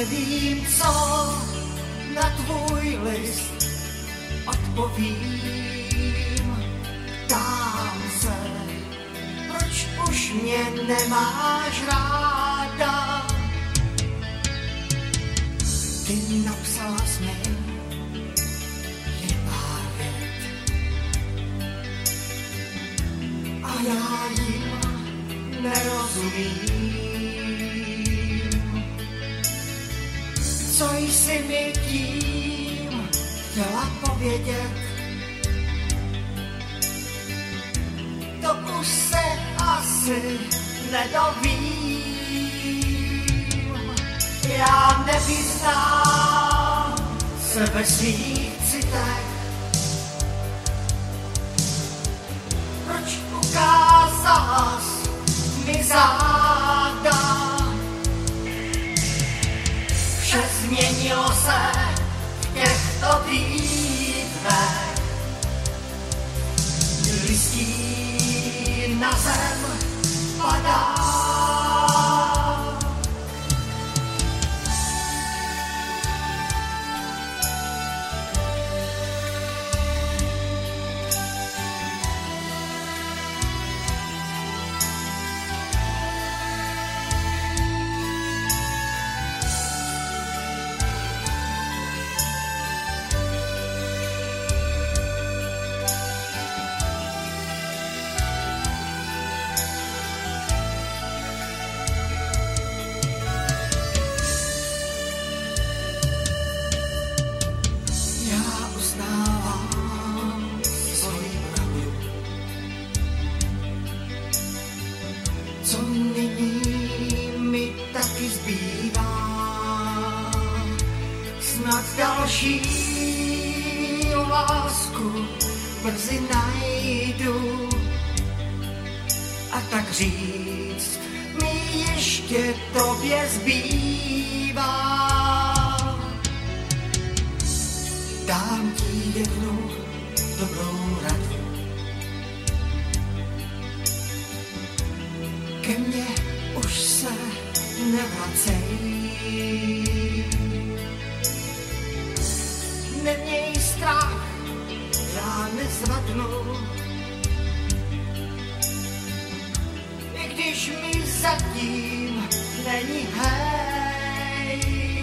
nevím, co na tvůj list odpovím. Ptám se, proč už mě nemáš ráda. Ty napsala jsi mi jen pár vět a já jim nerozumím. Co jsi mi tím chtěla povědět? To už se asi nedovím. Já nevyznám se ve svých citech. Proč ukázala jsi mi záda? Vše změnilo se v těchto týdnech. Listí na zem padá. Co nyní mi taky zbývá, snad další lásku brzy najdu. A tak říct mi ještě tobě zbývá. Dám ti jednu dobrou radu. Ke mně už se nevracej. Neměj strach, já nezvadnu. I když mi zatím není hej,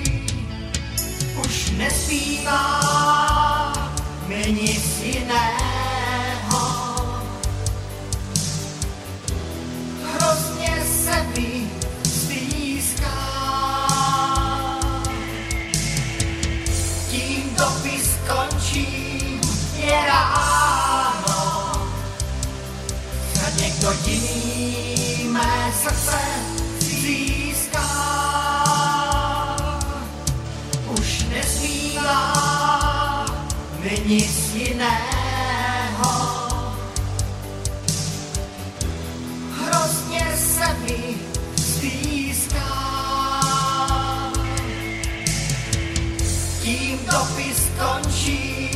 už nezbývá mi nic jiného. Hrozně se mi stýská. Tím dopis končím, je ráno. Snad někdo jiný mé srdce získá. Už nezbývá mi nic jiného. Hrozně se mi stýská. Tím dopis končí.